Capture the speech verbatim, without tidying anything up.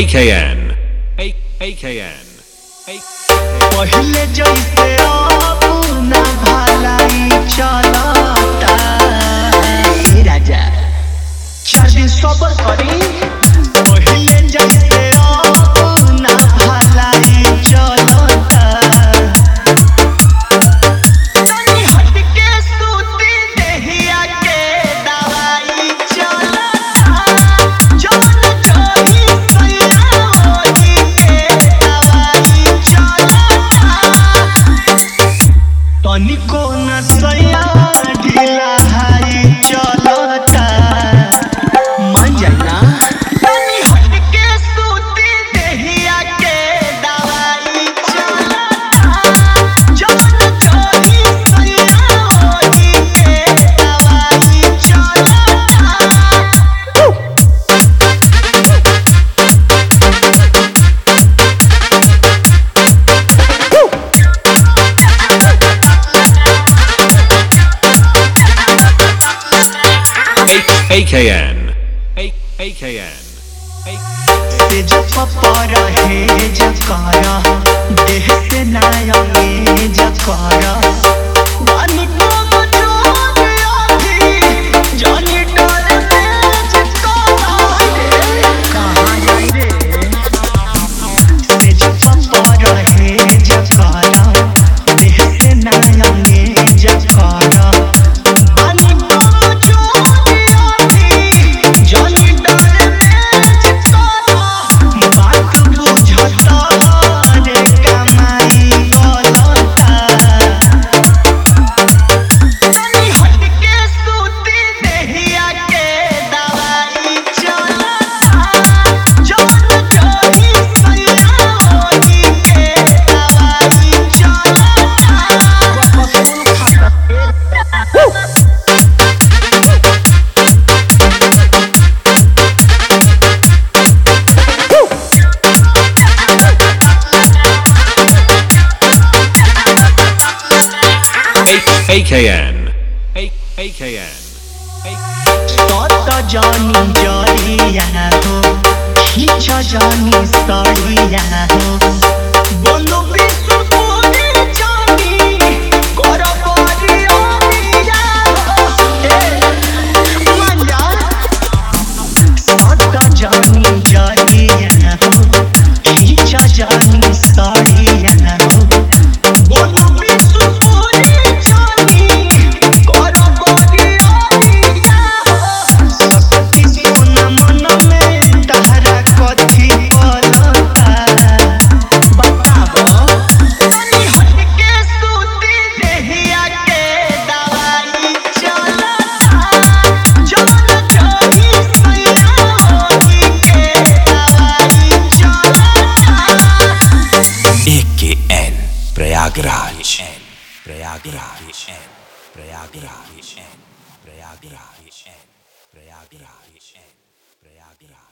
A K N. A AKN. पहले जैसे अब ना भलाई चलता हे राजा चार दिन सबर करी पहले जैसे अब ना भलाई चलता तनी हट के सूती देहिया के दवाई चलता जौन चाही सैया होई के दवाई चलता तनिको न सैया ढीला हाई चलता मान जाना तनी हट के सूती देहिया के दवाई चलता जौन चाही सैया होई के दवाई चलता AKN. A AKN. से जपरा है जकारा देह से नया में जकारा बानी को जोड़ आधी जानी डाल में जकारा कहाँ जाई रे से जपरा है जकारा देह से नया में जकारा बानी को जोड़ आधी जानी डाल में जकारा बात बुझता रे कमाई बोलता तनी हट के सूती देहिया के दवाई चलता जौन चाही सैया होई के दवाई चलता AKN. A AKN. तोता जानी जरिया हो खींच जानी सड़िया हो बोलो विश्व पूरी जानी कर बारिया हो मंजा तोता जानी जरिया हो खींच जानी सड़िया हो बोलो विश्व पूरी जानी कर बारिया हो सकती सुन मन में तहरा कथी बोलता बताबो तनी हट के सूती देहिया के दवाई चलता जौन चाही सैया होई के दवाई चलता A K N Prayagraj Prayagraj Prayagraj Prayagraj Prayagraj Prayagraj